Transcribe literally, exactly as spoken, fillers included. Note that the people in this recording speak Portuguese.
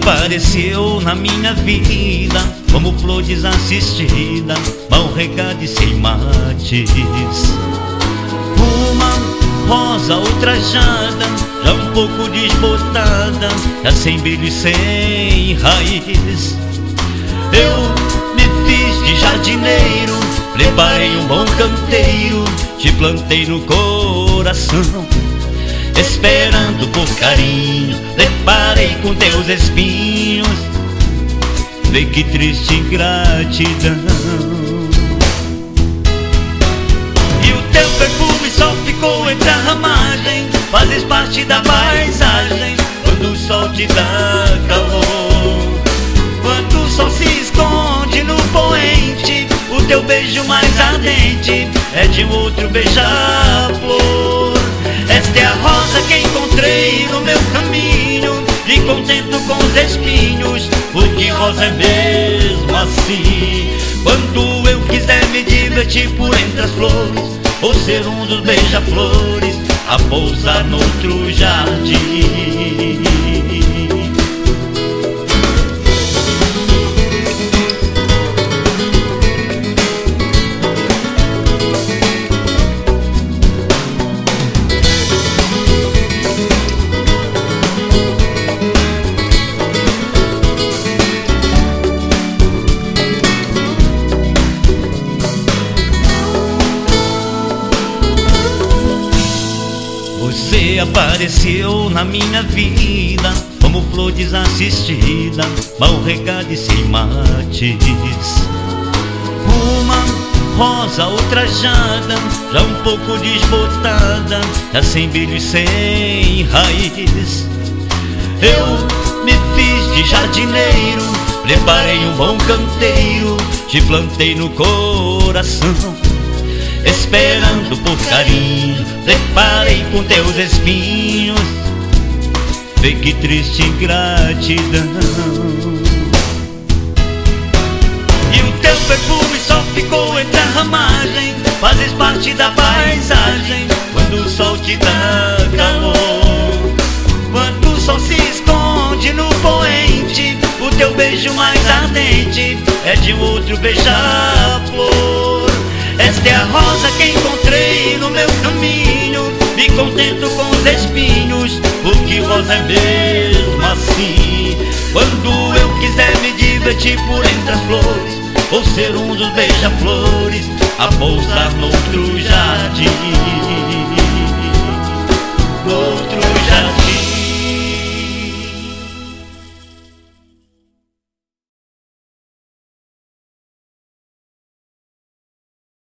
apareceu na minha vida como flor desassistida, mal regada e sem mates. Uma rosa ultrajada, já um pouco desbotada, já sem brilho e sem raiz. Eu me fiz de jardineiro, preparei um bom canteiro, te plantei no coração, esperando por carinho, preparei com teus espinhos. Vê que triste ingratidão. E o teu perfume só ficou entre a ramagem, fazes parte da paisagem quando o sol te dá calor. Quando o sol se esconde no poente, o teu beijo mais ardente é de um outro beija-flor. Esta é a rosa que encontrei no meu caminho, me contento com os espinhos, porque rosa é mesmo assim. Quando eu quiser me divertir por entre as flores, ou ser um dos beija-flores a pousar noutro jardim. Você apareceu na minha vida como flor desassistida, mal regada e sem mates. Uma rosa ultrajada, já um pouco desbotada, já sem brilho e sem raiz. Eu me fiz de jardineiro, preparei um bom canteiro, te plantei no coração, esperando por carinho, preparei com teus espinhos. Vê que triste ingratidão. E o teu perfume só ficou entre a ramagem, fazes parte da paisagem quando o sol te dá calor. Quando o sol se esconde no poente, o teu beijo mais ardente é de um outro beija-flor. Esta é a rosa que encontrei no meu caminho, me contento com os espinhos, porque rosa é mesmo assim. Quando eu quiser me divertir por entre as flores, ou ser um dos beija-flores a pousar noutro jardim, noutro jardim.